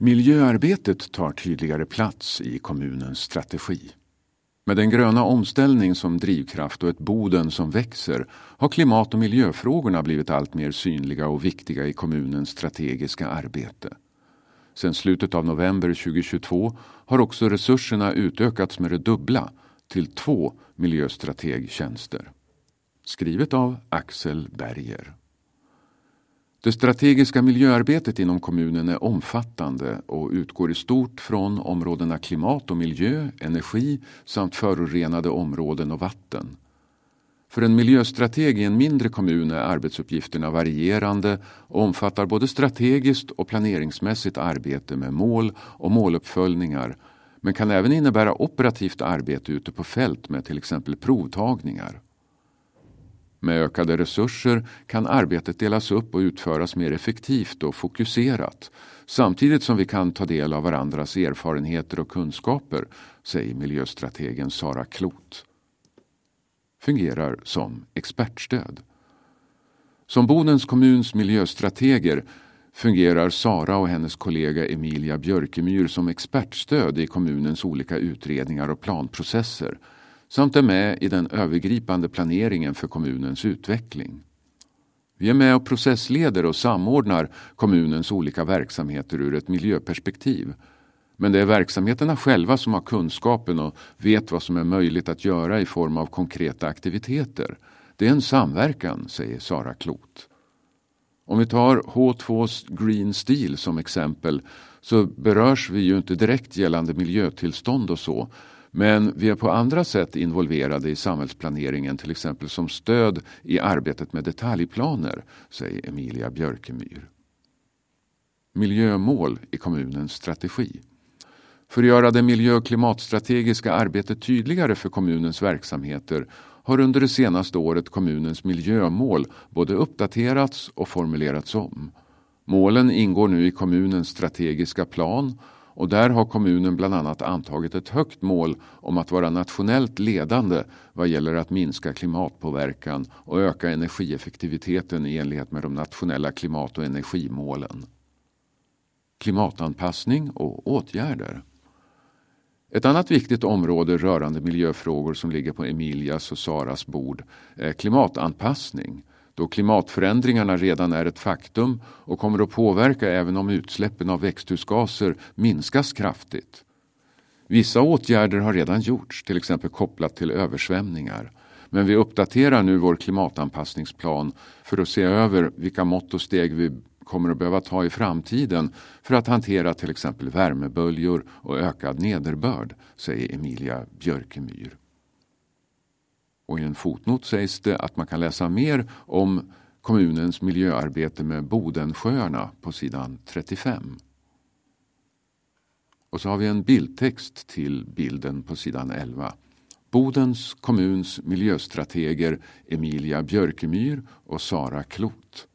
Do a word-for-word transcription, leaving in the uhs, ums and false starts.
Miljöarbetet tar tydligare plats i kommunens strategi. Med den gröna omställning som drivkraft och ett Boden som växer har klimat- och miljöfrågorna blivit allt mer synliga och viktiga i kommunens strategiska arbete. Sedan slutet av november tjugohundratjugotvå har också resurserna utökats med det dubbla till två miljöstrategtjänster. Skrivet av Axel Berger. Det strategiska miljöarbetet inom kommunen är omfattande och utgår i stort från områdena klimat och miljö, energi samt förorenade områden och vatten. För en miljöstrateg i en mindre kommun är arbetsuppgifterna varierande och omfattar både strategiskt och planeringsmässigt arbete med mål och måluppföljningar, men kan även innebära operativt arbete ute på fält med till exempel provtagningar. Med ökade resurser kan arbetet delas upp och utföras mer effektivt och fokuserat, samtidigt som vi kan ta del av varandras erfarenheter och kunskaper, säger miljöstrategen Sara Kloth. Fungerar som expertstöd. Som Bodens kommuns miljöstrateger fungerar Sara och hennes kollega Emilia Björkemyr som expertstöd i kommunens olika utredningar och planprocesser, samt är med i den övergripande planeringen för kommunens utveckling. Vi är med och processleder och samordnar kommunens olika verksamheter ur ett miljöperspektiv. Men det är verksamheterna själva som har kunskapen och vet vad som är möjligt att göra i form av konkreta aktiviteter. Det är en samverkan, säger Sara Kloth. Om vi tar H tvås Green Steel som exempel så berörs vi ju inte direkt gällande miljötillstånd och så. Men vi är på andra sätt involverade i samhällsplaneringen, till exempel som stöd i arbetet med detaljplaner, säger Emilia Björkemyr. Miljömål i kommunens strategi. För att göra det miljö- och klimatstrategiska arbetet tydligare för kommunens verksamheter har under det senaste året kommunens miljömål både uppdaterats och formulerats om. Målen ingår nu i kommunens strategiska plan. Och där har kommunen bland annat antagit ett högt mål om att vara nationellt ledande vad gäller att minska klimatpåverkan och öka energieffektiviteten i enlighet med de nationella klimat- och energimålen. Klimatanpassning och åtgärder. Ett annat viktigt område rörande miljöfrågor som ligger på Emilias och Saras bord är klimatanpassning. Då klimatförändringarna redan är ett faktum och kommer att påverka även om utsläppen av växthusgaser minskas kraftigt. Vissa åtgärder har redan gjorts, till exempel kopplat till översvämningar. Men vi uppdaterar nu vår klimatanpassningsplan för att se över vilka mått och steg vi kommer att behöva ta i framtiden för att hantera till exempel värmeböljor och ökad nederbörd, säger Emilia Björkemyr. Och i en fotnot sägs det att man kan läsa mer om kommunens miljöarbete med Bodensjöarna på sidan trettiofem. Och så har vi en bildtext till bilden på sidan elva. Bodens kommuns miljöstrateger Emilia Björkemyr och Sara Kloth.